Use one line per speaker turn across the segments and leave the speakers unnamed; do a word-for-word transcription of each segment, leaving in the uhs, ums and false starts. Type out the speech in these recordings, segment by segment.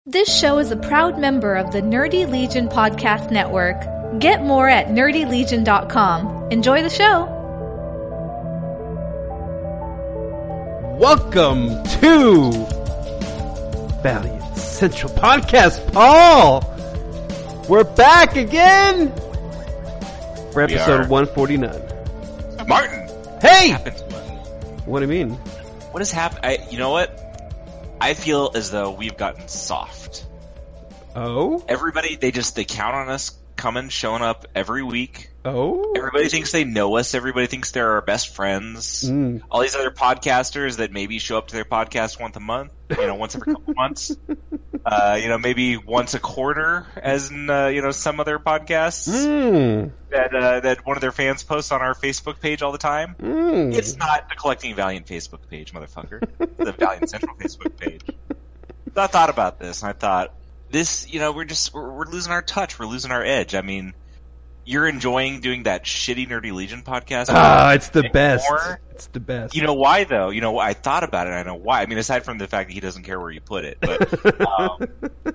This show is a proud member of the Nerdy Legion Podcast Network. Get more at nerdy legion dot com. Enjoy the show!
Welcome to Valiant Central Podcast, Paul! We're back again for episode one forty-nine.
Martin!
Hey!
What,
what do you mean?
what has happened? You know what? I feel as though we've gotten soft.
Oh?
Everybody, they just, they count on us coming, showing up every week.
Oh?
Everybody thinks they know us. Everybody thinks they're our best friends.
Mm.
All these other podcasters that maybe show up to their podcast once a month, you know, once every couple months. Uh, you know, maybe once a quarter, as in, uh, you know, some other podcasts
Mm.
that, uh, that one of their fans posts on our Facebook page all the time.
Mm.
It's not the Collecting Valiant Facebook page, motherfucker. The Valiant Central Facebook page. So I thought about this, and I thought, this, you know, we're just, we're, we're losing our touch, we're losing our edge. I mean, you're enjoying doing that shitty Nerdy Legion podcast.
Ah, it's the best.
More.
It's the best.
You know why, though? You know, I thought about it, I know why. I mean, aside from the fact that he doesn't care where you put it, but, um,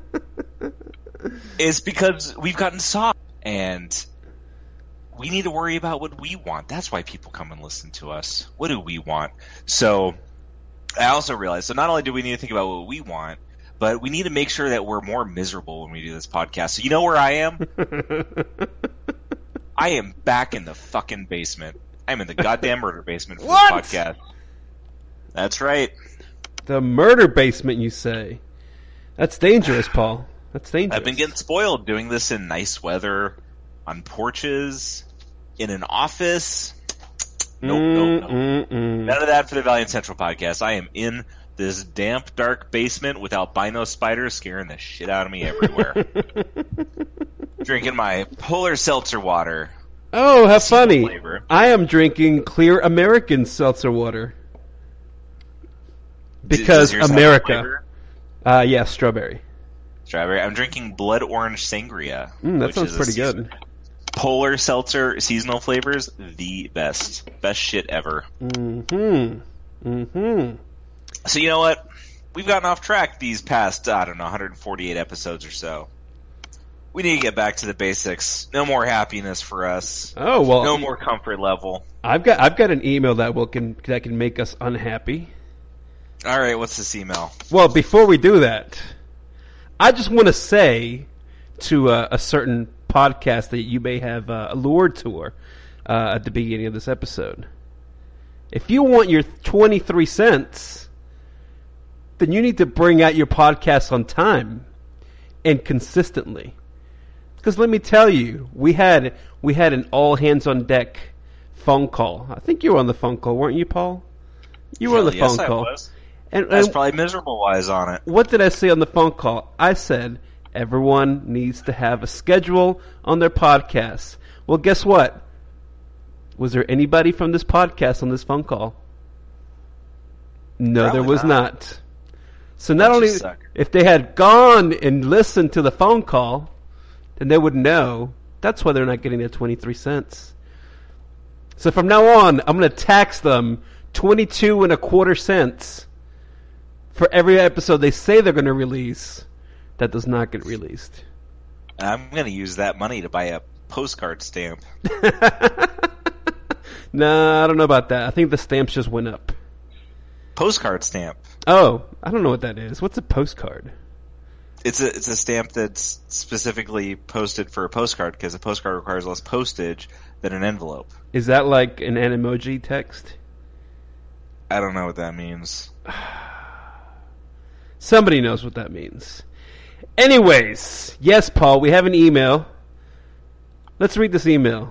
it's because we've gotten soft, and we need to worry about what we want. That's why people come and listen to us. What do we want? So, I also realized, so not only do we need to think about what we want, but we need to make sure that we're more miserable when we do this podcast. So you know where I am? I am back in the fucking basement. I'm in the goddamn murder basement for
What?
this podcast. That's right.
The murder basement, you say? That's dangerous, Paul. That's dangerous.
I've been getting spoiled doing this in nice weather, on porches, in an office. Nope, nope, nope.
Mm, mm, mm.
None of that for the Valiant Central podcast. I am in this damp, dark basement with albino spiders scaring the shit out of me everywhere. Drinking my polar seltzer water.
Oh, how
Seasonal
funny.
flavor.
I am drinking clear American seltzer water. Because
Does yours have
America.
flavor?
Uh, yeah, strawberry.
Strawberry. I'm drinking blood orange sangria.
Mm, that
which
sounds
is a
pretty
season-
good.
Polar seltzer seasonal flavors, the best. Best shit ever.
Mm-hmm. Mm-hmm.
So you know what? We've gotten off track these past, I don't know, one hundred forty-eight episodes or so. We need to get back to the basics. No more happiness for us.
Oh, well.
No more comfort level.
I've got I've got an email that will can that can make us unhappy.
All right, what's this email?
Well, before we do that, I just want to say to uh, a certain podcast that you may have uh, allured to her uh, at the beginning of this episode. If you want your twenty-three cents, then you need to bring out your podcast on time and consistently. Because let me tell you, we had we had an all hands on deck phone call. I think you were on the phone call, weren't you, Paul? You were on the
yes,
phone
I
call.
was.
And,
I was
and
probably miserable while I was on it.
what did I say on the phone call? I said everyone needs to have a schedule on their podcast. Well, guess what? Was there anybody from this podcast on this phone call? No,
Probably
there was
not.
not. So not
Bunch of
only
suckers.
if they had gone and listened to the phone call, then they would know. That's why they're not getting their twenty-three cents. So from now on, I'm going to tax them twenty-two and a quarter cents for every episode they say they're going to release that does not get released.
I'm going to use that money to buy a postcard stamp.
Nah, I don't know about that. I think the stamps just went up.
Postcard stamp.
Oh, I don't know what that is. What's a postcard?
It's a it's a stamp that's specifically posted for a postcard because a postcard requires less postage than an envelope.
Is that like an emoji text?
I don't know what that means.
Somebody knows what that means. Anyways, yes, Paul, we have an email. Let's read this email.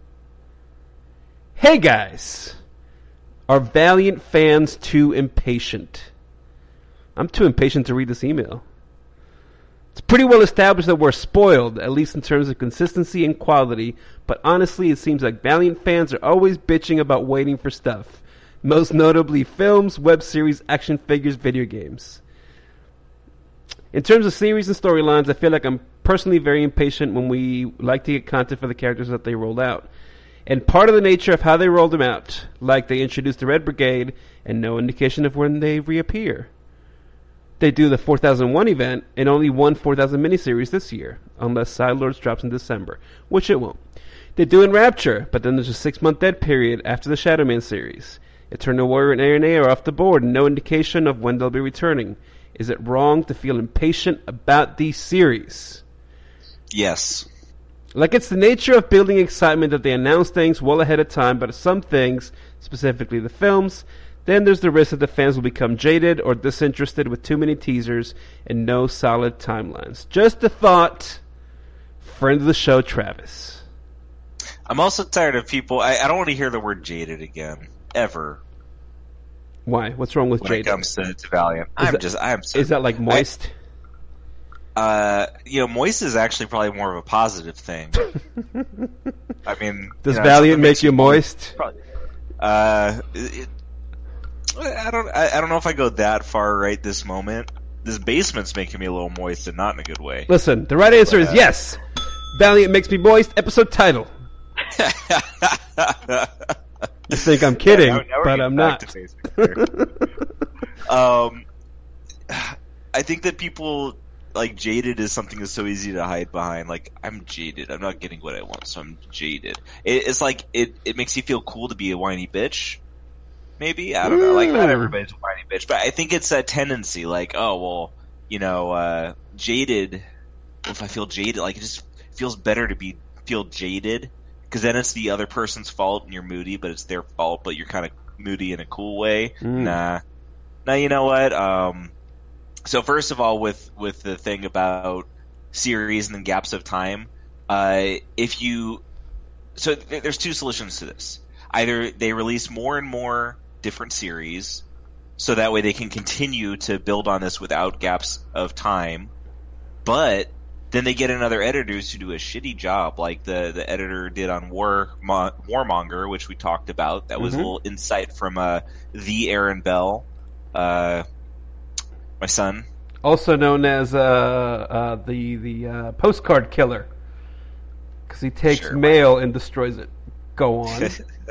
Hey guys, are Valiant fans too impatient? I'm too impatient to read this email. It's pretty well established that we're spoiled, at least in terms of consistency and quality, but honestly it seems like Valiant fans are always bitching about waiting for stuff. Most notably films, web series, action figures, video games. In terms of series and storylines, I feel like I'm personally very impatient when we like to get content for the characters that they rolled out. And part of the nature of how they rolled them out, like they introduced the Red Brigade and no indication of when they reappear. they do the four thousand one event and only one four thousand miniseries this year, unless Sidlords drops in December, which it won't. They do Enrapture, but then there's a six-month dead period after the Shadowman series. Eternal Warrior and A N A are off the board, and no indication of when they'll be returning. Is it wrong to feel impatient about these series?
Yes.
Like, it's the nature of building excitement that they announce things well ahead of time, but some things, specifically the films, then there's the risk that the fans will become jaded or disinterested with too many teasers and no solid timelines. Just a thought. Friend of the show, Travis.
I'm also tired of people. I, I don't want to hear the word jaded again. Ever.
Why? What's wrong with
when
jaded?
When it comes to, to Valiant.
Is
I'm
that,
just, I'm so,
Is that like moist?
I, uh, you know, moist is actually probably more of a positive thing. I mean,
does
you know,
Valiant make you moist?
Probably, uh, it, I don't. I, I don't know if I go that far right this moment. This basement's making me a little moist, and not in a good way.
Listen, the right answer but, uh, is yes. Valiant makes me moist. Episode title. You think I'm kidding, yeah, now, now but I'm not.
um, I think that people like jaded is something that's so easy to hide behind. Like, I'm jaded. I'm not getting what I want, so I'm jaded. It, it's like it. It makes you feel cool to be a whiny bitch. Maybe I don't know. Like, not everybody's a whiny bitch, but I think it's a tendency. Like, oh well, you know, uh, jaded. If I feel jaded, like it just feels better to be feel jaded. Because then it's the other person's fault and you're moody, but it's their fault, but you're kind of moody in a cool way. Mm. Nah. Now, you know what? Um, so first of all, with, with the thing about series and then gaps of time, uh, if you... So th- there's two solutions to this. Either they release more and more different series, so that way they can continue to build on this without gaps of time, but... then they get another editors who do a shitty job, like the, the editor did on War Mo- Warmonger, which we talked about. That was mm-hmm. a little insight from uh, the Aaron Bell, uh, my son,
also known as uh, uh, the the uh, postcard killer, because he takes sure, mail and destroys it. Go on.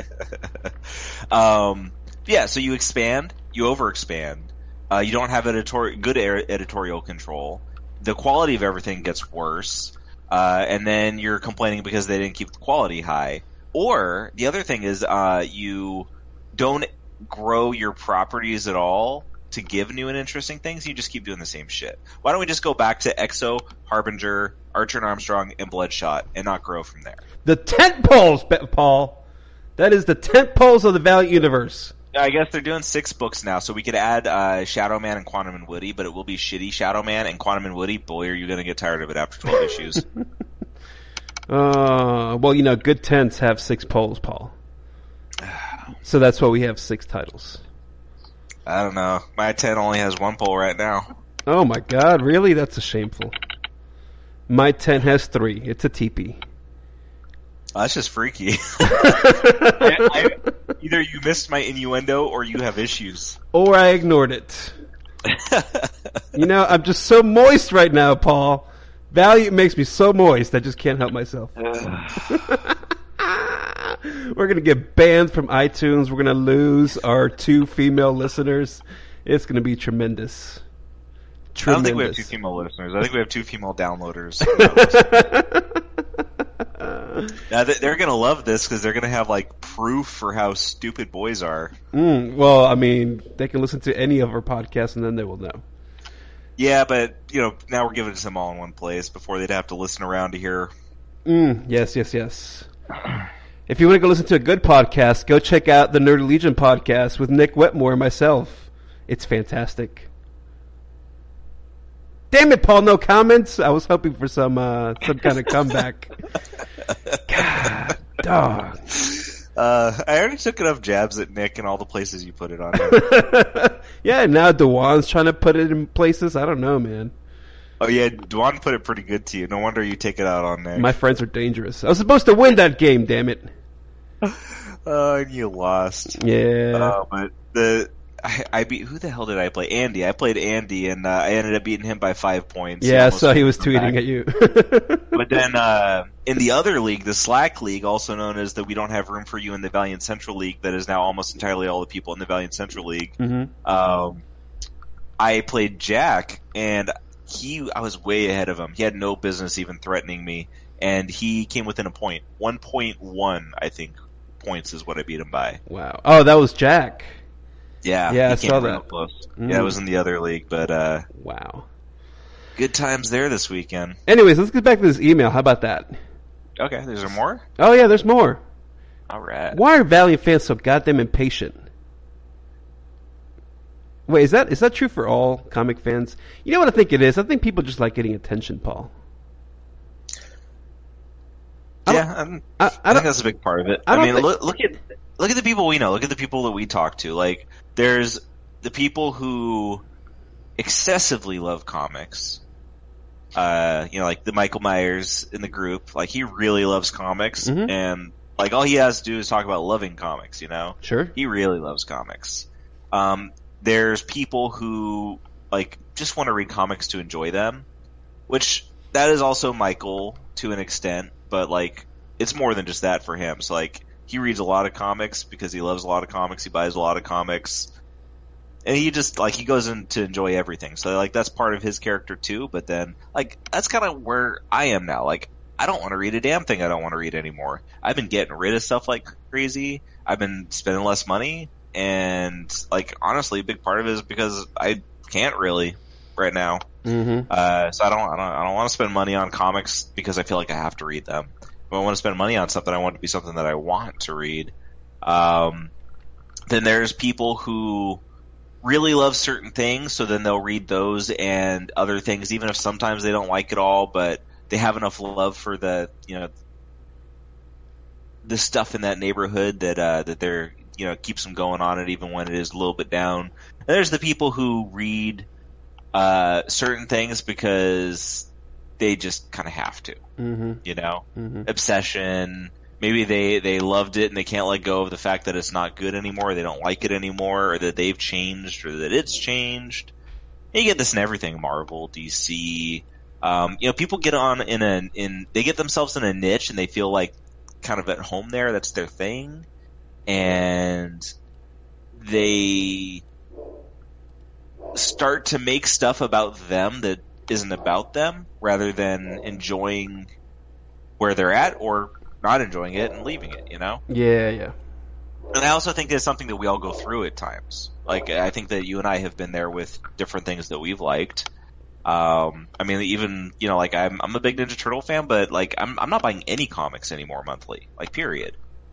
um, yeah, so you expand, you overexpand. Uh, you don't have editor- good er- editorial control. The quality of everything gets worse, uh, and then you're complaining because they didn't keep the quality high. Or the other thing is uh, you don't grow your properties at all to give new and interesting things. You just keep doing the same shit. Why don't we just go back to Exo, Harbinger, Archer and Armstrong, and Bloodshot, and not grow from there?
The tent poles, Paul. That is the tent poles of the Valiant universe.
I guess they're doing six books now, so we could add uh, Shadow Man and Quantum and Woody, but it will be shitty Shadow Man and Quantum and Woody. Boy, are you going to get tired of it after twelve issues.
Uh, well, you know, good tents have six poles, Paul. So that's why we have six titles.
I don't know. My tent only has one pole right now.
Oh my god, really? That's a shameful. My tent has three. It's a teepee.
Oh, that's just freaky. I, I, either you missed my innuendo or you have issues.
Or I ignored it. You know, I'm just so moist right now, Paul. Valiant makes me so moist, I just can't help myself. We're going to get banned from iTunes. We're going to lose our two female listeners. It's going to be tremendous. Tremendous.
I don't think we have two female listeners. I think we have two female downloaders. Now they're gonna love this because they're gonna have like proof for how stupid boys are.
Mm, well, I mean, they can listen to any of our podcasts and then they will know.
Yeah, but you know, now we're giving it to them all in one place before they'd have to listen around to hear.
Mm, yes, yes, yes. If you want to go listen to a good podcast, go check out the Nerdy Legion podcast with Nick Wetmore and myself. It's fantastic. Damn it, Paul! No comments. I was hoping for some uh, some kind of comeback. God, dog.
Uh, I already took enough jabs at Nick and all the places you put it on.
Yeah, now Dewan's trying to put it in places. I don't know, man.
Oh yeah, Dewan put it pretty good to you. No wonder you take it out on Nick.
My friends are dangerous. I was supposed to win that game. Damn it.
Oh, and you lost.
Yeah.
Uh, but the. I, I beat who the hell did I play? Andy. I played Andy, and uh, I ended up beating him by five points.
Yeah, so he was tweeting back. At you.
But then uh, in the other league, the Slack League, also known as the We Don't Have Room for You in the Valiant Central League, that is now almost entirely all the people in the Valiant Central League.
Mm-hmm.
Um, I played Jack, and he, I was way ahead of him. He had no business even threatening me, and he came within a point. one point one, I think, points is what I beat him by.
Wow. Oh, that was Jack.
Yeah,
yeah,
he
I
came
saw
real
that.
Close.
Mm.
Yeah, it was in the other league, but uh,
wow.
Good times there this weekend.
Anyways, let's get back to this email. How about that?
Okay, there's more?
Oh, yeah, there's more.
All right.
Why are Valiant fans so goddamn impatient? Wait, is that is that true for all comic fans? You know what I think it is? I think people just like getting attention, Paul. I
Yeah, I'm,
I,
I,
I
think that's a big part of it.
I
I,
don't
mean,
think-
look, look at look at the people we know. Look at the people that we talk to. Like, there's the people who excessively love comics. Uh, you know, like the Michael Myers in the group. Like, he really loves comics,
Mhm.
and like all he has to do is talk about loving comics. You know,
Sure.
he really loves comics. Um, there's people who like just want to read comics to enjoy them, which that is also Michael to an extent, but like it's more than just that for him. So like he reads a lot of comics because he loves a lot of comics. He buys a lot of comics, and he just like he goes in to enjoy everything. So like that's part of his character too. But then like that's kind of where I am now. Like I don't want to read a damn thing I don't want to read anymore. I've been getting rid of stuff like crazy. I've been spending less money. And like honestly, a big part of it is because I can't really right now.
Mm-hmm.
Uh, so I don't, I don't, I don't want to spend money on comics because I feel like I have to read them. If I want to spend money on something, I want it to be something that I want to read. Um, then there's people who really love certain things, so then they'll read those and other things, even if sometimes they don't like it all, but they have enough love for the, you know, the stuff in that neighborhood that uh, that they're you know, keeps them going on it even when it is a little bit down. And there's the people who read uh, certain things because they just kind of have to,
Mm-hmm.
you know?
Mm-hmm.
Obsession. Maybe they, they loved it and they can't let go of the fact that it's not good anymore, they don't like it anymore, or that they've changed, or that it's changed. And you get this in everything, Marvel, D C. Um, you know, people get on in a, in, they get themselves in a niche and they feel like kind of at home there, that's their thing. And they start to make stuff about them that isn't about them, rather than enjoying where they're at or not enjoying it and leaving it, you know?
Yeah, yeah.
And I also think that's something that we all go through at times. Like, I think that you and I have been there with different things that we've liked. Um, I mean, even, you know, like, I'm, I'm a big Ninja Turtle fan, but, like, I'm, I'm not buying any comics anymore monthly. Like, period.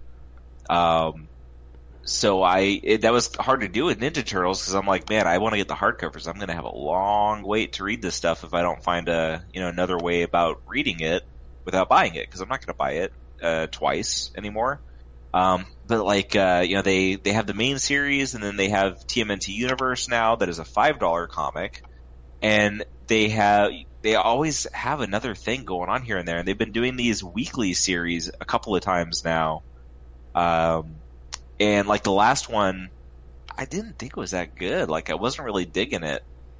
Um, so I, it, that was hard to do with Ninja Turtles because I'm like, man, I want to get the hardcovers. I'm going to have a long wait to read this stuff if I don't find a, you know, another way about reading it without buying it, because I'm not going to buy it, uh, twice anymore. Um, but like, uh, you know, they, they have the main series and then they have T M N T Universe now that is a five dollar comic, and they have, they always have another thing going on here and there, and they've been doing these weekly series a couple of times now. Um, and like the last one, I didn't think it was that good. Like I wasn't really digging it.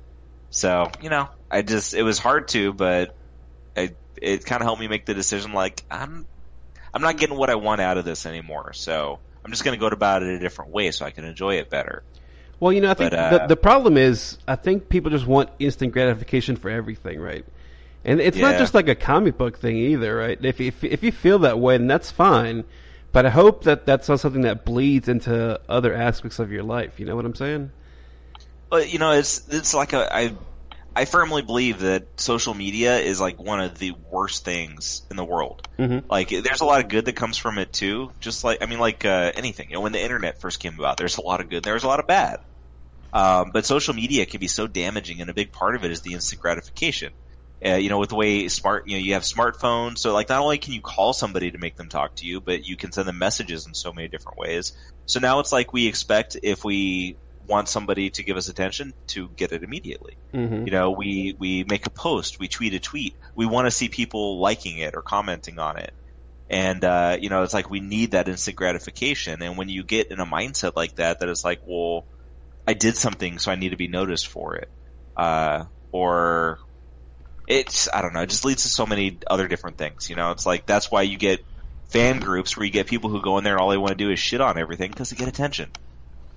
So, you know, I just, it was hard to, but I, it kind of helped me make the decision like, I'm, I'm not getting what I want out of this anymore. So I'm just going to go about it a different way so I can enjoy it better.
Well, you know, I think
But, uh,
the, the problem is, I think people just want instant gratification for everything, right? And it's not
Yeah.
just like a comic book thing either, right? If, if, if you feel that way, then that's fine. But I hope that that's not something that bleeds into other aspects of your life. You know what I'm saying?
But you know, it's it's like a I I firmly believe that social media is like one of the worst things in the world.
Mm-hmm.
Like, there's a lot of good that comes from it too. Just like I mean, like uh, anything. You know, when the internet first came about, there's a lot of good. There's a lot of bad. Um, but social media can be so damaging, and a big part of it is the instant gratification. Uh, you know, with the way smart, you know, you have smartphones, so like not only can you call somebody to make them talk to you, but you can send them messages in so many different ways. So now it's like we expect if we want somebody to give us attention to get it immediately.
Mm-hmm.
You know, we, we make a post, we tweet a tweet, we want to see people liking it or commenting on it. And, uh, you know, it's like we need that instant gratification. And when you get in a mindset like that, that it's like, well, I did something, so I need to be noticed for it. Uh, or it's, I don't know, it just leads to so many other different things. You know, it's like, that's why you get fan groups where you get people who go in there and all they want to do is shit on everything because they get attention.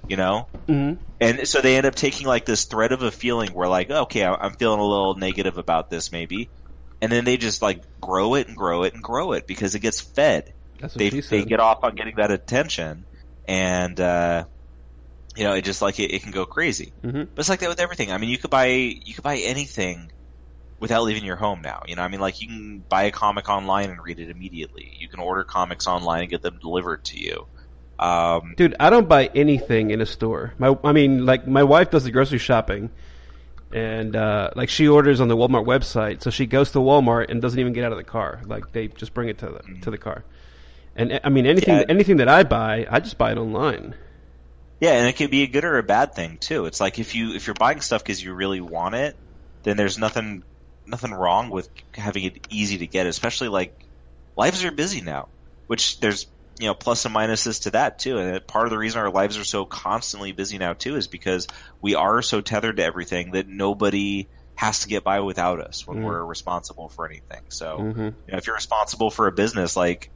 you know?
Mm-hmm.
And so they end up taking like this thread of a feeling where like, okay, I'm feeling a little negative about this maybe. And then they just like grow it and grow it and grow it because it gets fed.
That's what
they
she said.
they get off on getting that attention, and uh, you know, it just like it, it can go crazy.
Mm-hmm.
But it's like that with everything. I mean, you could buy you could buy anything without leaving your home now. You know, I mean, like you can buy a comic online and read it immediately. You can order comics online and get them delivered to you. Um,
Dude, I don't buy anything in a store. My, I mean, like my wife does the grocery shopping, and uh, like she orders on the Walmart website, so she goes to Walmart and doesn't even get out of the car. Like they just bring it to the mm-hmm. to the car. And I mean, anything yeah. anything that I buy, I just buy it online.
Yeah, and it can be a good or a bad thing too. It's like if you if you're buying stuff because you really want it, then there's nothing nothing wrong with having it easy to get. Especially like lives are busy now, which there's you know plus and minuses to that too. And part of the reason our lives are so constantly busy now too is because we are so tethered to everything that nobody has to get by without us when mm-hmm. we're responsible for anything. So
mm-hmm.
you know, if you're responsible for a business, like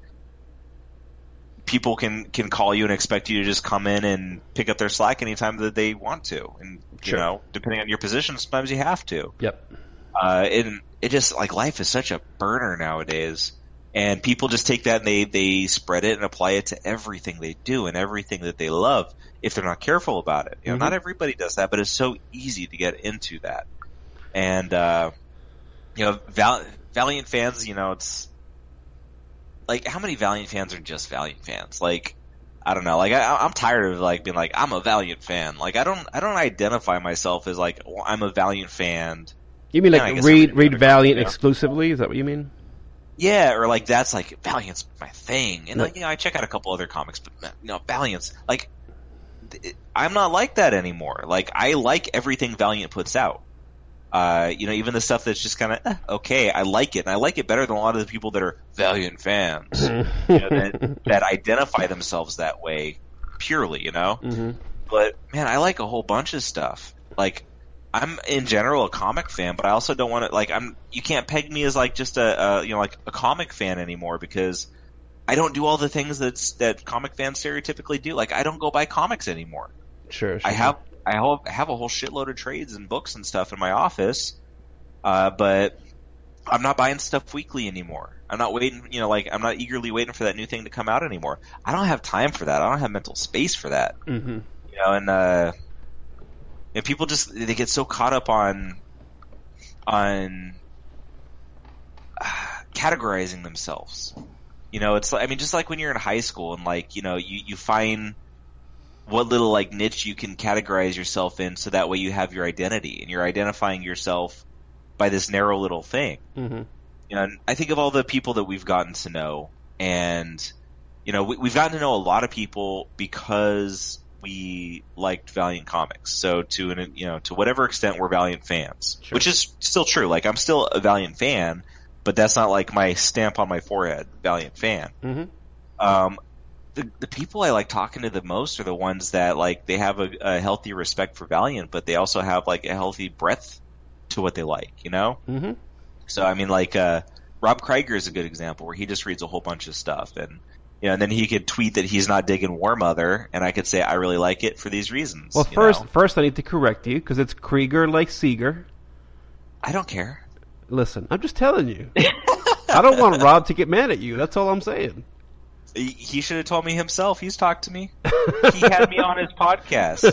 people can, can call you and expect you to just come in and pick up their slack anytime that they want to. And,
sure.
you know, depending on your position, sometimes you have to.
Yep.
Uh, and it just, like, life is such a burner nowadays. And people just take that and they, they spread it and apply it to everything they do and everything that they love if they're not careful about it. You know,
mm-hmm.
not everybody does that, but it's so easy to get into that. And, uh, you know, Val- Valiant fans, you know, it's, like, how many Valiant fans are just Valiant fans? Like, I don't know. Like, I, I'm tired of like being like, I'm a Valiant fan. Like, I don't, I don't identify myself as like, well, I'm a Valiant fan.
You mean
yeah,
like read, read Valiant exclusively? Is that what you mean?
Yeah, or like that's like Valiant's my thing, and
no.
like you know, I check out a couple other comics, but you know, Valiant's like, it, I'm not like that anymore. Like, I like everything Valiant puts out. Uh, you know, even the stuff that's just kind of eh, okay, I like it, and I like it better than a lot of the people that are Valiant fans, you know, that, that identify themselves that way purely, you know.
Mm-hmm.
But man, I like a whole bunch of stuff. Like, I'm in general a comic fan, but I also don't want to like I'm. You can't peg me as like just a, a you know like a comic fan anymore because I don't do all the things that's that comic fans stereotypically do. Like, I don't go buy comics anymore.
Sure, sure.
I have. I have a whole shitload of trades and books and stuff in my office, uh, but I'm not buying stuff weekly anymore. I'm not waiting, you know, like I'm not eagerly waiting for that new thing to come out anymore. I don't have time for that. I don't have mental space for that.
Mm-hmm.
You know, and uh, you know, people just they get so caught up on on uh, categorizing themselves. You know, it's like I mean, just like when you're in high school and like you know, you you find what little like niche you can categorize yourself in so that way you have your identity and you're identifying yourself by this narrow little thing.
Mm-hmm.
You know, and I think of all the people that we've gotten to know and, you know, we, we've gotten to know a lot of people because we liked Valiant comics. So to an, you know, to whatever extent we're Valiant fans,
sure.
which is still true. Like I'm still a Valiant fan, but that's not like my stamp on my forehead, Valiant fan.
Mm-hmm.
Um, The, the people I like talking to the most are the ones that like they have a, a healthy respect for Valiant, but they also have like a healthy breadth to what they like, you know?
Mm-hmm.
So I mean, like uh, Rob Krieger is a good example where he just reads a whole bunch of stuff, and you know, and then he could tweet that he's not digging War Mother, and I could say I really like it for these reasons.
Well, first,
know?
first I need to correct you because it's Krieger like Seeger.
I don't care.
Listen, I'm just telling you. I don't want Rob to get mad at you. That's all I'm saying.
He should have told me himself. He's talked to me. He had me on his podcast.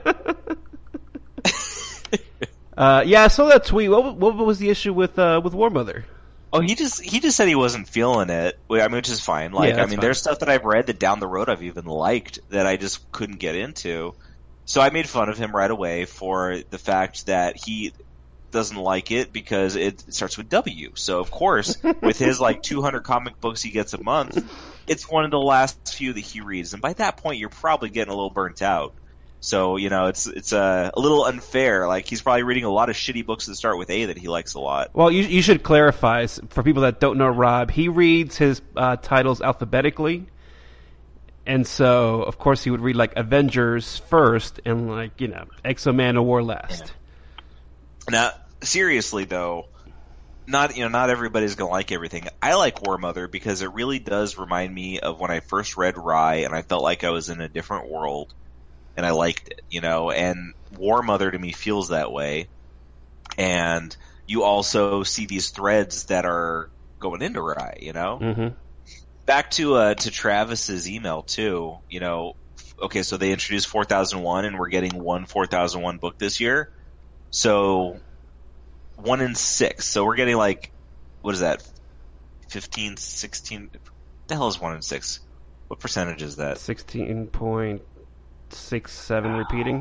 uh, yeah, I saw that tweet. What, what was the issue with uh, with War Mother?
Oh, he just he just said he wasn't feeling it. I mean, which is fine. Like,
yeah,
I mean,
fine.
There's stuff that I've read that down the road I've even liked that I just couldn't get into. So I made fun of him right away for the fact that he doesn't like it because it starts with W. So of course, with his like two hundred comic books he gets a month, it's one of the last few that he reads, and by that point, you're probably getting a little burnt out. So you know, it's it's uh, a little unfair. Like he's probably reading a lot of shitty books that start with A that he likes a lot.
Well, you you should clarify for people that don't know Rob. He reads his uh, titles alphabetically, and so of course he would read like Avengers first, and like you know, X-O Manowar last.
Yeah. Now, seriously though, not you know not everybody's gonna like everything. I like War Mother because it really does remind me of when I first read Rye, and I felt like I was in a different world. and I liked it, you know, and War Mother to me feels that way. And you also see these threads that are going into Rye, you know?
Mm-hmm.
Back to uh, to Travis's email, too, you know, okay, so they introduced four thousand one, and we're getting one four thousand one book this year. So, one in six. So we're getting, like, what is that, fifteen, sixteen? What the hell is one in six? What percentage is that?
sixteen point six seven repeating.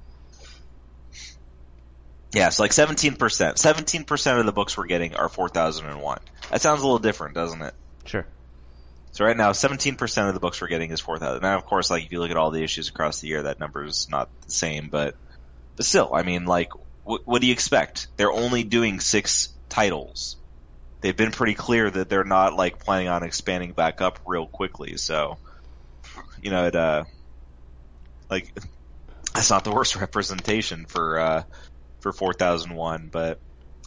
Yeah, so like seventeen percent. seventeen percent of the books we're getting are four thousand one. That sounds a little different, doesn't it?
Sure.
So right now, seventeen percent of the books we're getting is four thousand. Now, of course, like if you look at all the issues across the year, that number is not the same. But, but still, I mean, like, wh- what do you expect? They're only doing six titles. They've been pretty clear that they're not, like, planning on expanding back up real quickly. So, you know, it, uh, like, that's not the worst representation for, uh, for four thousand one, but...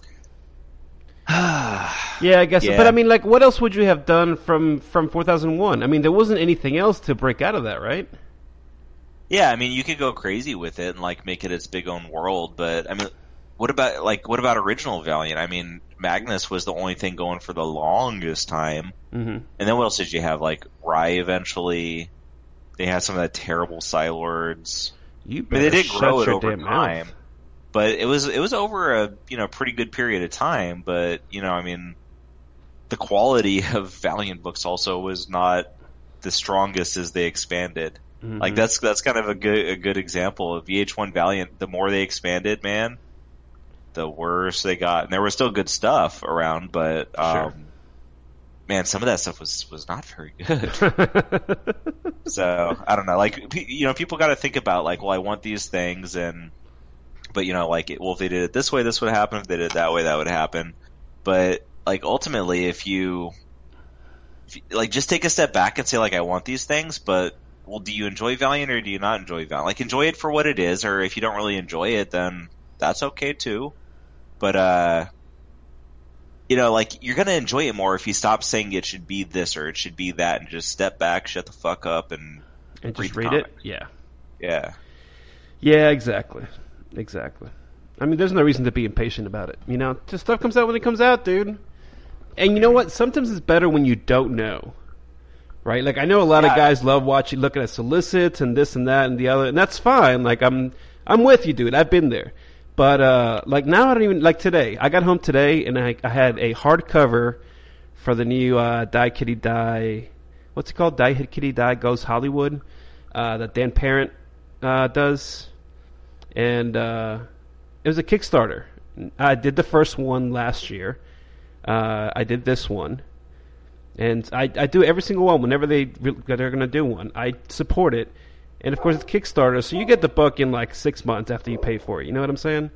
yeah, I guess.
Yeah.
But I mean, like, what else would you have done from from four thousand one? I mean, there wasn't anything else to break out of that, right?
Yeah, I mean, you could go crazy with it and like make it its big own world. But I mean, what about like what about original Valiant? I mean, Magnus was the only thing going for the longest time.
Mm-hmm.
And then what else did you have? Like Rye eventually. They had some of that terrible Psylords.
You
I mean, they did
shut
grow it
your
over
damn
time.
mouth.
But it was it was over a you know pretty good period of time. But you know, I mean, the quality of Valiant books also was not the strongest as they expanded.
Mm-hmm.
Like that's that's kind of a good a good example of V H one Valiant. The more they expanded, man, the worse they got. And there was still good stuff around, but um,
Sure.
man, some of that stuff was was not very good. So I don't know. Like you know, people got to think about like, well, I want these things, and but you know, like, well, if they did it this way, this would happen. If they did it that way, that would happen. But like ultimately, if you, if you like, just take a step back and say like, I want these things, but well, do you enjoy Valiant or do you not enjoy Valiant? Like, enjoy it for what it is, or if you don't really enjoy it, then that's okay too. But uh, you know, like you're gonna enjoy it more if you stop saying it should be this or it should be that, and just step back, shut the fuck up, and
and just
read,
read
the
it.
comic.
Yeah.
Yeah.
Yeah. Exactly. Exactly. I mean, there's no reason to be impatient about it. You know, just stuff comes out when it comes out, dude. And you know what? Sometimes it's better when you don't know. Right? Like, I know a lot
Yeah.
of guys love watching, looking at solicits and this and that and the other, and that's fine. Like, I'm, I'm with you, dude. I've been there. But, uh, like, now I don't even, like today, I got home today and I, I had a hardcover for the new, uh, Die Kitty Die, what's it called? Die Kitty Die Goes Hollywood, uh, that Dan Parent, uh, does. And, uh, it was a Kickstarter. I did the first one last year. Uh, I did this one. And I, I do every single one whenever they re- they're going to do one. I support it. And, of course, it's Kickstarter, so you get the book in, like, six months after you pay for it. You know what I'm saying?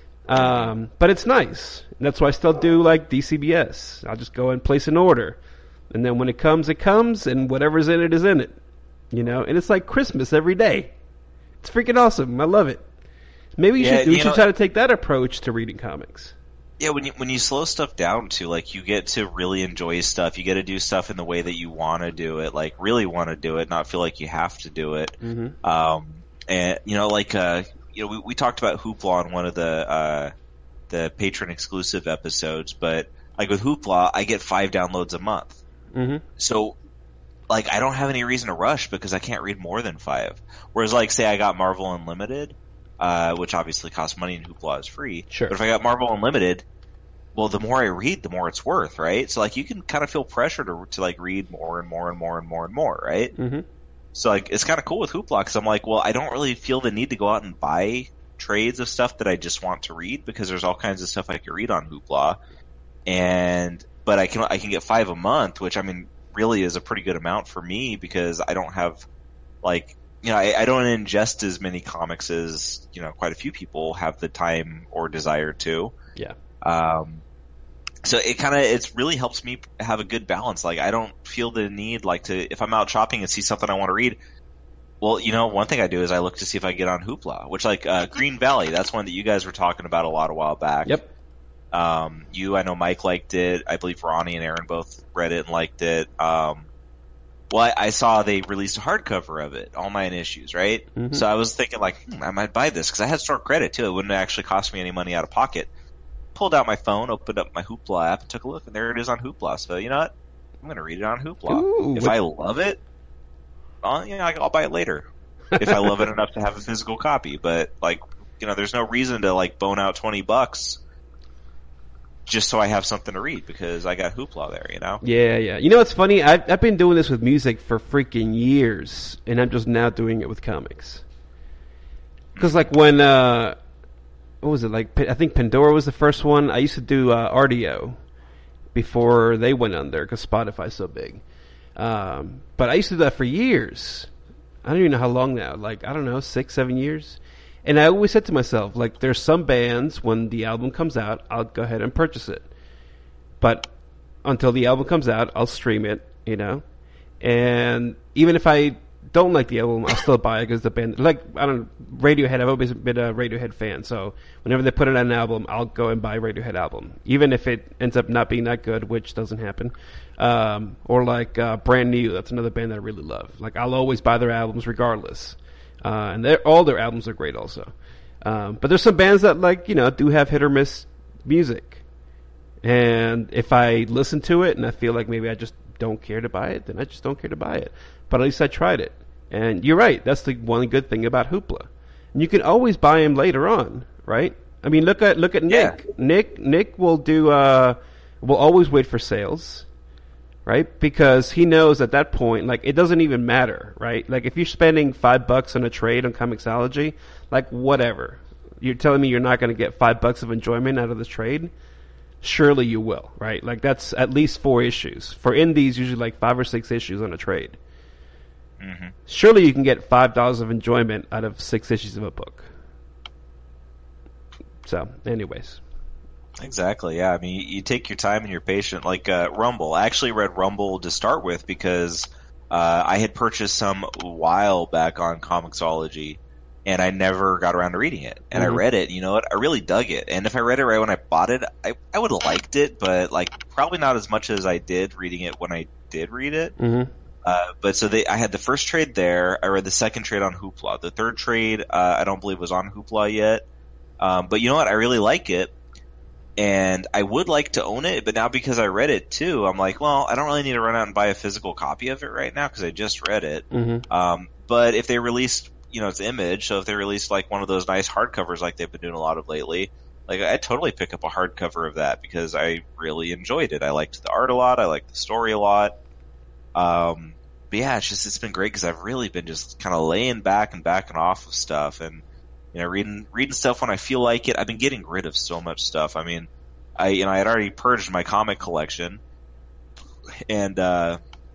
Um, but it's nice. And that's why I still do, like, D C B S. I'll just go and place an order. And then when it comes, it comes, and whatever's in it is in it. You know? And it's like Christmas every day. It's freaking awesome. I love it. Maybe you
Yeah,
should we
you
should
know-
try to take that approach to reading comics.
Yeah, when you when you slow stuff down too, like you get to really enjoy stuff. You get to do stuff in the way that you want to do it, like really want to do it, not feel like you have to do it.
Mm-hmm.
Um, and you know, like uh, you know, we, we talked about Hoopla on one of the uh, the patron exclusive episodes, but like with Hoopla, I get five downloads a month.
Mm-hmm.
So, like, I don't have any reason to rush because I can't read more than five. Whereas, like, say I got Marvel Unlimited. Uh, which obviously costs money and Hoopla is free.
Sure.
But if I got Marvel Unlimited, well, the more I read, the more it's worth, right? So, like, you can kind of feel pressure to, to like, read more and more and more and more and more, right?
Mm-hmm.
So, like, it's kind of cool with Hoopla because I'm like, well, I don't really feel the need to go out and buy trades of stuff that I just want to read because there's all kinds of stuff I can read on Hoopla. And, but I can, I can get five a month, which, I mean, really is a pretty good amount for me because I don't have, like, you know, I, I don't ingest as many comics as, you know, quite a few people have the time or desire to.
Yeah.
Um, so it kind of, it really helps me have a good balance. Like, I don't feel the need, like, to, if I'm out shopping and see something I want to read, well, you know, one thing I do is I look to see if I get on Hoopla, which, like, uh, Green Valley, that's one that you guys were talking about a lot a while back.
Yep.
Um, you, I know Mike liked it. I believe Ronnie and Aaron both read it and liked it. Um, Well, I, I saw they released a hardcover of it, all nine issues, right?
Mhm.
So I was thinking, like, hmm, I might buy this because I had store credit too. It wouldn't actually cost me any money out of pocket. Pulled out my phone, opened up my Hoopla app, and took a look, and there it is on Hoopla. So you know what? I'm going to read it on Hoopla.
Ooh,
if
what-
I love it, well, you know, I'll buy it later if I love it enough to have a physical copy. But like, you know, there's no reason to like bone out twenty bucks just so I have something to read because I got Hoopla there, you know?
Yeah, yeah. You know what's funny? I've, I've been doing this with music for freaking years, and I'm just now doing it with comics. Because like when, uh, what was it? Like I think Pandora was the first one. I used to do uh, R D O before they went under because Spotify's so big. Um, but I used to do that for years. I don't even know how long now. Like, I don't know, six, seven years. And I always said to myself, like, there's some bands, when the album comes out, I'll go ahead and purchase it. But until the album comes out, I'll stream it, you know? And even if I don't like the album, I'll still buy it because the band, like, I don't Radiohead, I've always been a Radiohead fan. So whenever they put out an album, I'll go and buy a Radiohead album. Even if it ends up not being that good, which doesn't happen. Um, or like uh, Brand New, that's another band that I really love. Like, I'll always buy their albums regardless. Uh, and they're, all their albums are great also. Um, but there's some bands that, like, you know, do have hit or miss music. And if I listen to it and I feel like maybe I just don't care to buy it, then I just don't care to buy it. But at least I tried it. And you're right, that's the one good thing about Hoopla. And you can always buy them later on, right? I mean, look at look at Nick.
Yeah.
Nick Nick will do uh will always wait for sales. Right? Because he knows at that point, like, it doesn't even matter, right? Like, if you're spending five bucks on a trade on Comixology, like, whatever. You're telling me you're not going to get five bucks of enjoyment out of this trade? Surely you will, right? Like, that's at least four issues. For indies, usually like five or six issues on a trade.
Mm-hmm.
Surely you can get five dollars of enjoyment out of six issues of a book. So, anyways.
Exactly, yeah. I mean, you, you take your time and you're patient. Like uh, Rumble. I actually read Rumble to start with because uh, I had purchased some a while back on Comixology, and I never got around to reading it. And
Mhm.
I read it, you know what? I really dug it. And if I read it right when I bought it, I, I would have liked it, but like probably not as much as I did reading it when I did read it.
Mm-hmm.
Uh, but so they, I had the first trade there. I read the second trade on Hoopla. The third trade, uh, I don't believe was on Hoopla yet. Um, but you know what? I really like it. And I would like to own it, but now because I read it too, I'm like, well, I don't really need to run out and buy a physical copy of it right now because I just read it.
Mm-hmm.
Um, but if they released, you know, it's Image, so if they released like one of those nice hardcovers like they've been doing a lot of lately, like I'd totally pick up a hardcover of that because I really enjoyed it. I liked the art a lot. I liked the story a lot. Um, but yeah, it's just, it's been great because I've really been just kind of laying back and backing off of stuff and, you know, reading, reading stuff when I feel like it. I've been getting rid of so much stuff. I mean, I, you know, I had already purged my comic collection and, uh,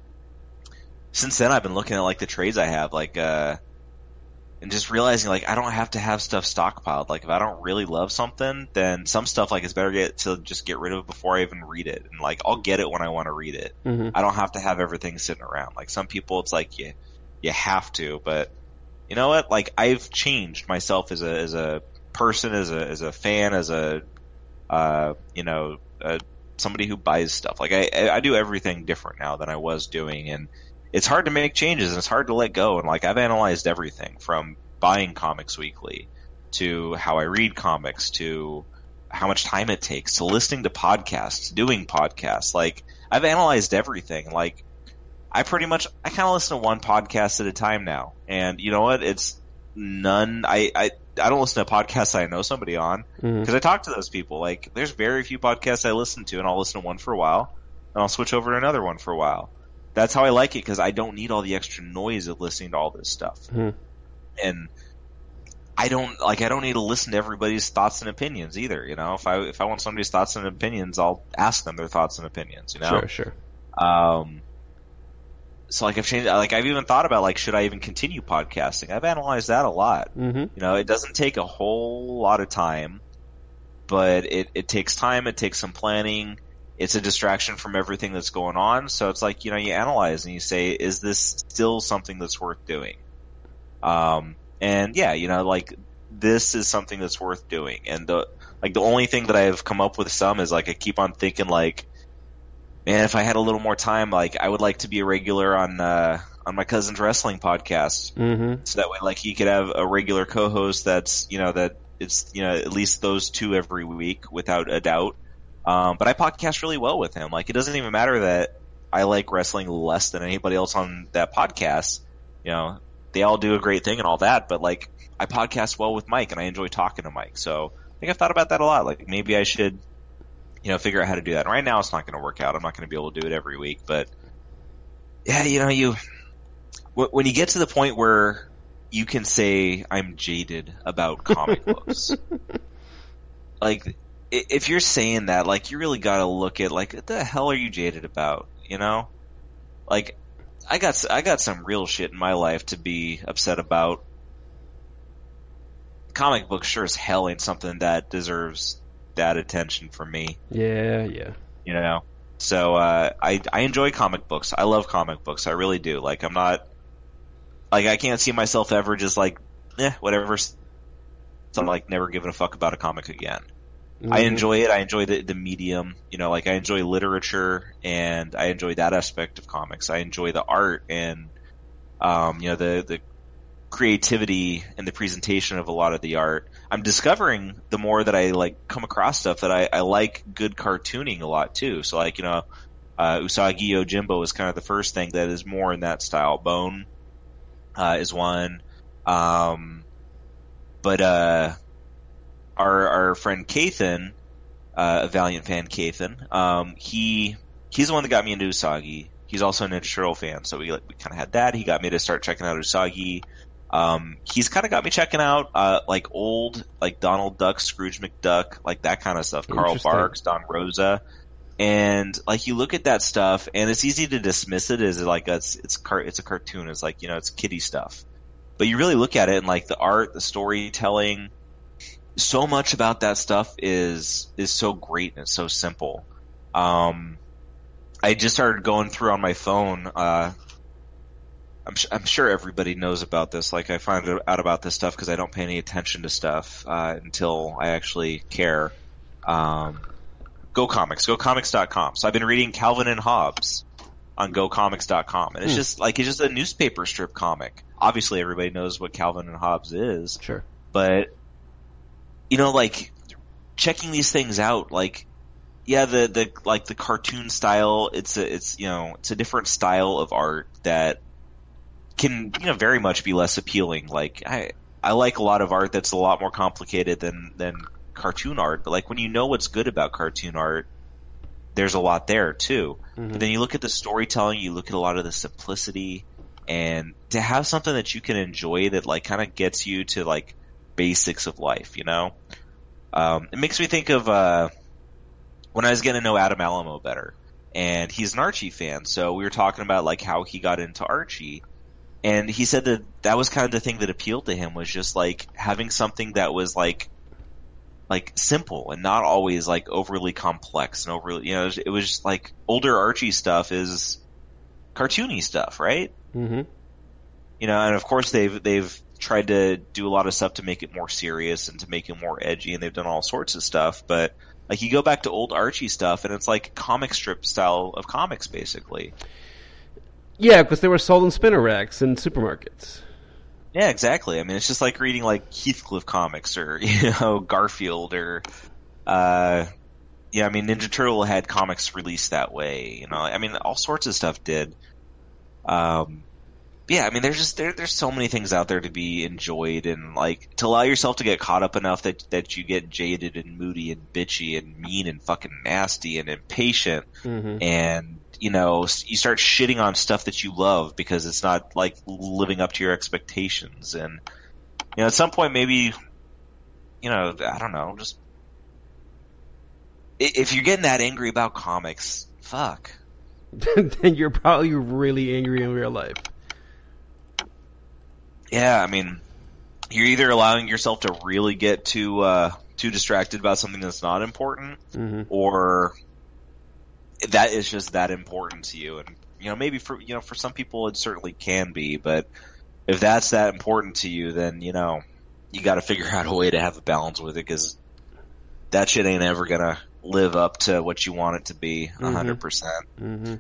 since then I've been looking at like the trades I have, like, uh, and just realizing like I don't have to have stuff stockpiled. Like if I don't really love something, then some stuff like it's better get to just get rid of before I even read it. And like I'll get it when I want to read it.
Mm-hmm.
I don't have to have everything sitting around. Like some people, it's like you you have to. But you know what? Like I've changed myself as a as a person, as a as a fan, as a uh you know uh, somebody who buys stuff. Like I I do everything different now than I was doing, and it's hard to make changes and it's hard to let go. And like I've analyzed everything from buying comics weekly to how I read comics to how much time it takes to listening to podcasts, doing podcasts. Like I've analyzed everything. Like I pretty much, I kind of listen to one podcast at a time now. And you know what? It's none. I, I, I don't listen to podcasts I know somebody on because
Mm-hmm.
I talk to those people. Like there's very few podcasts I listen to and I'll listen to one for a while and I'll switch over to another one for a while. That's how I like it because I don't need all the extra noise of listening to all this stuff.
Mm-hmm.
And I don't like I don't need to listen to everybody's thoughts and opinions either, you know. If I if I want somebody's thoughts and opinions, I'll ask them their thoughts and opinions, you know.
Sure, sure.
Um so like I've changed like I've even thought about like should I even continue podcasting? I've analyzed that a lot.
Mm-hmm.
You know, it doesn't take a whole lot of time, but it it takes time, it takes some planning. It's a distraction from everything that's going on. So it's like, you know, you analyze and you say, is this still something that's worth doing? Um, and yeah, you know, like this is something that's worth doing. And the, like the only thing that I've come up with some is like, I keep on thinking like, man, if I had a little more time, like I would like to be a regular on uh, on my cousin's wrestling podcast,
Mm-hmm.
so that way, like he could have a regular co-host that's you know that it's you know at least those two every week without a doubt. Um, but I podcast really well with him. Like it doesn't even matter that I like wrestling less than anybody else on that podcast. You know, they all do a great thing and all that, but like I podcast well with Mike and I enjoy talking to Mike. So I think I've thought about that a lot. Like maybe I should, you know, figure out how to do that. And right now it's not going to work out. I'm not going to be able to do it every week, but yeah, you know, you, when you get to the point where you can say I'm jaded about comic books, like if you're saying that, like you really got to look at like, what the hell are you jaded about? You know, like I got I got some real shit in my life to be upset about. Comic books sure as hell ain't something that deserves that attention from me.
Yeah, yeah.
You know, so uh, I I enjoy comic books. I love comic books. I really do. Like I'm not like I can't see myself ever just like eh whatever. So I'm like never giving a fuck about a comic again. Mm-hmm. I enjoy it. I enjoy the, the medium, you know, like I enjoy literature and I enjoy that aspect of comics. I enjoy the art and, um, you know, the, the creativity and the presentation of a lot of the art. I'm discovering the more that I like come across stuff that I, I like good cartooning a lot too. So like, you know, uh, Usagi Yojimbo is kind of the first thing that is more in that style. Bone, uh, is one. Um, but, uh, Our our friend Kathan, uh, a Valiant fan, Kathan, um, he he's the one that got me into Usagi. He's also a Ninja Turtle fan, so we like, we kind of had that. He got me to start checking out Usagi. Um, he's kind of got me checking out uh, like old like Donald Duck, Scrooge McDuck, like that kind of stuff. Carl Barks, Don Rosa, and like you look at that stuff, and it's easy to dismiss it as like a, it's it's car- it's a cartoon. It's like you know it's kiddie stuff, but you really look at it and like the art, the storytelling. So much about that stuff is is so great and it's so simple. Um, I just started going through on my phone. Uh, I'm I'm sure everybody knows about this. Like I find out about this stuff because I don't pay any attention to stuff uh, until I actually care. Um, Go Comics, go comics dot com. So I've been reading Calvin and Hobbes on go comics dot com, and it's hmm. just like it's just a newspaper strip comic. Obviously, everybody knows what Calvin and Hobbes is.
Sure,
but you know, like checking these things out, like, yeah, the, the, like the cartoon style, it's a, it's, you know, it's a different style of art that can, you know, very much be less appealing. Like, I, I like a lot of art that's a lot more complicated than, than cartoon art, but like when you know what's good about cartoon art, there's a lot there too. Mm-hmm. But then you look at the storytelling, you look at a lot of the simplicity, and to have something that you can enjoy that like kind of gets you to like, basics of life, you know? Um, it makes me think of, uh, when I was getting to know Adam Alamo better. And he's an Archie fan, so we were talking about, like, how he got into Archie. And he said that that was kind of the thing that appealed to him, was just, like, having something that was, like, like, simple and not always, like, overly complex and overly, you know, it was just, like, older Archie stuff is cartoony stuff, right?
Mm-hmm.
You know, and of course they've, they've, tried to do a lot of stuff to make it more serious and to make it more edgy, and they've done all sorts of stuff, but like you go back to old Archie stuff and it's like comic strip style of comics basically.
Yeah, because they were sold in spinner racks in supermarkets.
Yeah, exactly. I mean, it's just like reading like Heathcliff comics or, you know, Garfield or, uh, yeah, I mean, Ninja Turtle had comics released that way, you know, I mean, all sorts of stuff did. Um, Yeah, I mean, there's just there, there's so many things out there to be enjoyed, and like to allow yourself to get caught up enough that that you get jaded and moody and bitchy and mean and fucking nasty and impatient, mm-hmm. and you know you start shitting on stuff that you love because it's not like living up to your expectations, and you know at some point maybe, you know I don't know, just if you're getting that angry about comics, fuck,
then you're probably really angry in real life.
Yeah, I mean, you're either allowing yourself to really get too uh, too distracted about something that's not important, mm-hmm. or that is just that important to you. And you know, maybe for you know for some people it certainly can be, but if that's that important to you, then you know you got to figure out a way to have a balance with it, because that shit ain't ever gonna live up to what you want it to be a hundred percent.
Mm-hmm.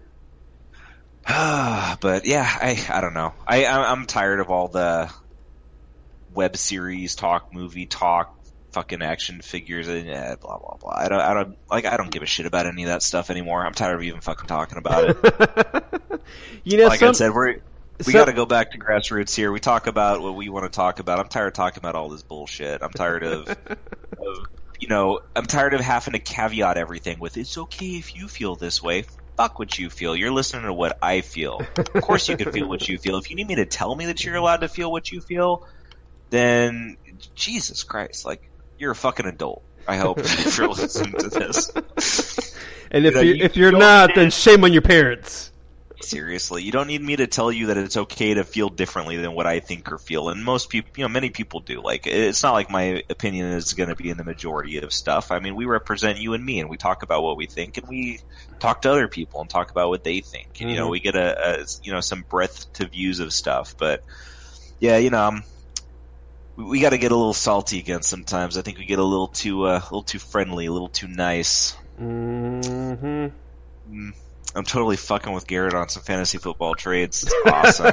But yeah, I I don't know. I I'm tired of all the web series talk, movie talk, fucking action figures, and yeah, blah blah blah. I don't I don't like I don't give a shit about any of that stuff anymore. I'm tired of even fucking talking about it.
You know,
like
some,
I said, we're we
some,
got to go back to grassroots here. We talk about what we want to talk about. I'm tired of talking about all this bullshit. I'm tired of, of you know, I'm tired of having to caveat everything with it's okay if you feel this way. Fuck what you feel. You're listening to what I feel. Of course you can feel what you feel. If you need me to tell me that you're allowed to feel what you feel, then Jesus Christ, like, you're a fucking adult. I hope if you're listening to this.
And if
you know,
you,
you,
if you're
you
not, then shame on your parents.
Seriously, you don't need me to tell you that it's okay to feel differently than what I think or feel. And most people, you know, many people do. Like, it's not like my opinion is going to be in the majority of stuff. I mean, we represent you and me, and we talk about what we think, and we talk to other people and talk about what they think. And, mm-hmm. you know, we get a, a, you know, some breadth to views of stuff. But yeah, you know, um, we, we got to get a little salty again sometimes. I think we get a little too, uh, a little too friendly, a little too nice.
Mm-hmm.
Mm. I'm totally fucking with Garrett on some fantasy football trades. It's awesome.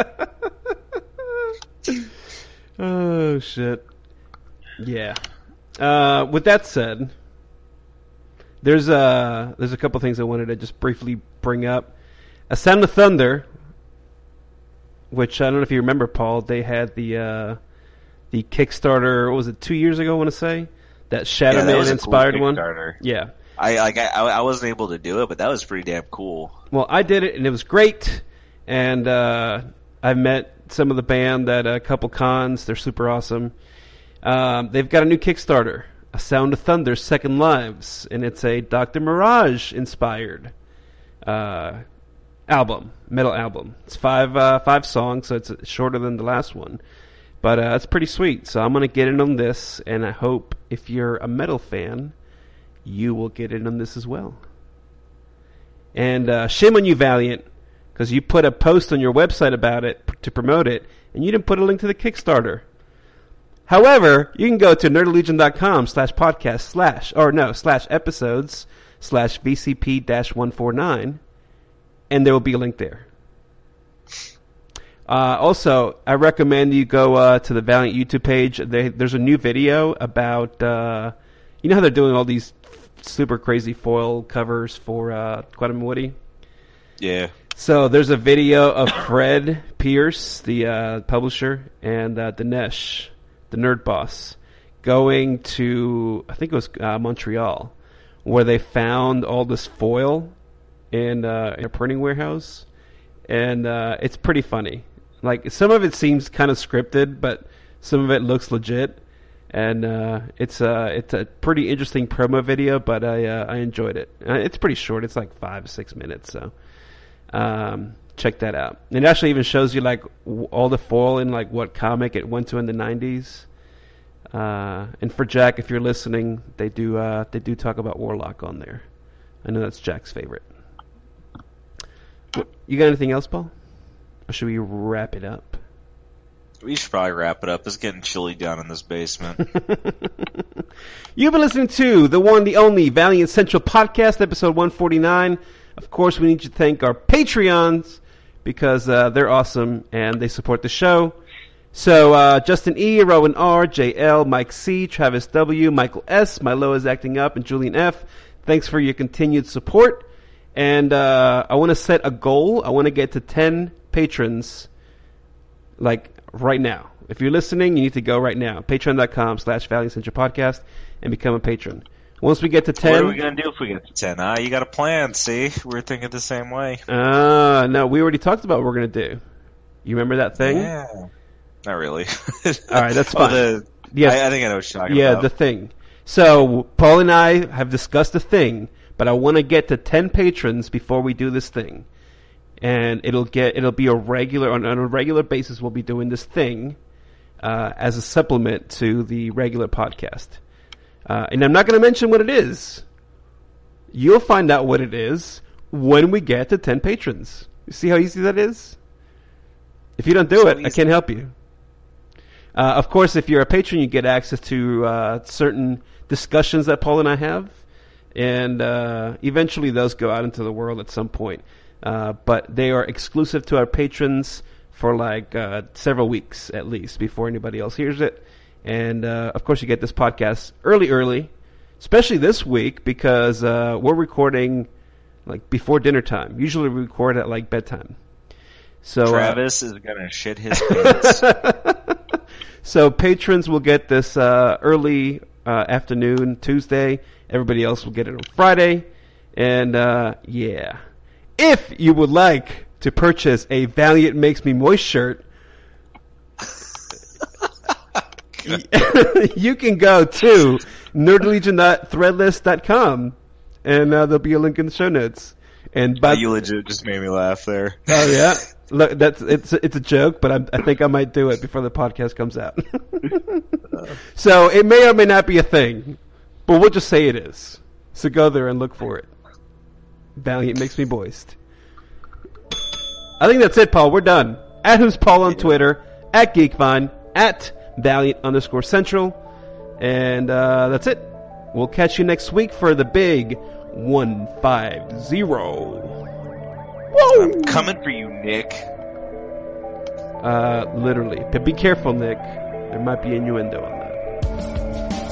Oh, shit. Yeah. Uh, with that said, there's a, there's a couple things I wanted to just briefly bring up. A Sound of Thunder, which I don't know if you remember, Paul, they had the uh, the Kickstarter, what was it, two years ago, I want to say? That Shadow
yeah, that
Man inspired
cool
one?
Kickstarter.
Yeah.
I like I, I wasn't able to do it, but that was pretty damn cool.
Well, I did it, and it was great. And uh, I met some of the band at a couple cons. They're super awesome. Um, they've got a new Kickstarter, A Sound of Thunder: Second Lives, and it's a Doctor Mirage inspired uh, album, metal album. It's five uh, five songs, so it's shorter than the last one, but uh, it's pretty sweet. So I'm gonna get in on this, and I hope if you're a metal fan, you will get in on this as well. And uh, shame on you, Valiant, because you put a post on your website about it p- to promote it, and you didn't put a link to the Kickstarter. However, you can go to nerdylegion.com slash podcast slash, or no, slash episodes slash VCP dash one forty-nine, and there will be a link there. Uh, also, I recommend you go uh, to the Valiant YouTube page. They, there's a new video about, uh, you know how they're doing all these super crazy foil covers for uh, Quantum Woody?
Yeah.
So there's a video of Fred Pierce, the uh, publisher, and uh, Dinesh, the nerd boss, going to, I think it was uh, Montreal, where they found all this foil in, uh, in a printing warehouse. And uh, it's pretty funny. Like, some of it seems kind of scripted, but some of it looks legit. And uh, it's uh, it's a pretty interesting promo video, but I uh, I enjoyed it. Uh, it's pretty short; it's like five six minutes. So um, check that out. It actually even shows you like w- all the foil in like what comic it went to in the nineties. Uh, and for Jack, if you're listening, they do uh, they do talk about Warlock on there. I know that's Jack's favorite. What, you got anything else, Paul? Or should we wrap it up?
We should probably wrap it up. It's getting chilly down in this basement.
You've been listening to the one, the only Valiant Central Podcast, episode one forty-nine. Of course, we need to thank our Patreons because uh, they're awesome and they support the show. So, uh, Justin E., Rowan R., J L, Mike C., Travis W., Michael S., Milo is acting up, and Julian F. Thanks for your continued support. And uh, I want to set a goal. I want to get to ten patrons, like, right now. If you're listening, you need to go right now. Patreon.com slash Valiant Central Podcast and become a patron. Once we get to ten...
What are we going to do if we get to ten? Ah, uh, you got a plan, see? We're thinking the same way.
Uh, no, we already talked about what we're going to do. You remember that thing?
Yeah. Not really.
All right, that's fine.
Oh, the,
yes.
I, I think I know what you're talking
yeah,
about.
Yeah, the thing. So, Paul and I have discussed the thing, but I want to get to ten patrons before we do this thing. And it'll get it'll be a regular on, on a regular basis. We'll be doing this thing uh, as a supplement to the regular podcast. Uh, and I'm not going to mention what it is. You'll find out what it is when we get to ten patrons. You see how easy that is? If you don't do so it, easy. I can't help you. Uh, of course, if you're a patron, you get access to uh, certain discussions that Paul and I have. and uh, eventually those go out into the world at some point. Uh, but they are exclusive to our patrons for like uh, several weeks at least before anybody else hears it. And uh, of course, you get this podcast early, early, especially this week because uh, we're recording like before dinner time. Usually, we record at like bedtime. So
Travis uh, is gonna shit his pants.
So patrons will get this uh, early uh, afternoon Tuesday. Everybody else will get it on Friday. And uh, yeah, if you would like to purchase a Valiant Makes Me Moist shirt, you can go to nerdylegion dot threadless dot com, and uh, there'll be a link in the show notes. And by
oh, you legit just made me laugh there.
Oh yeah, look, that's it's it's a joke, but I'm, I think I might do it before the podcast comes out. So it may or may not be a thing, but we'll just say it is. So go there and look for it. Valiant Makes Me Moist. I think that's it, Paul. We're done. At Who's Paul on Twitter, at GeekVine, at Valiant underscore Central, and uh, that's it. We'll catch you next week for the big one five zero. Woo!
I'm coming for you, Nick.
Uh, literally. But be careful, Nick. There might be innuendo on that.